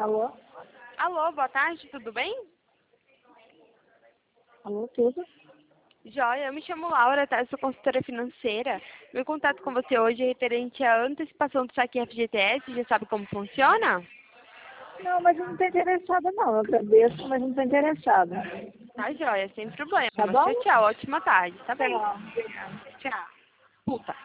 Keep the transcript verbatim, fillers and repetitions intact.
Alô? Alô, boa tarde, tudo bem? Alô, tudo? Joia, eu me chamo Laura, tá? Eu sou consultora financeira. Meu contato com você hoje é referente à antecipação do saque F G T S, já sabe como funciona? Não, mas eu não estou interessada não. Eu agradeço, mas não estou interessada. Tá, joia, sem problema. Tá bom? Tchau, tchau, ótima tarde, tá bem? Tchau. Obrigada. Tchau. Puta.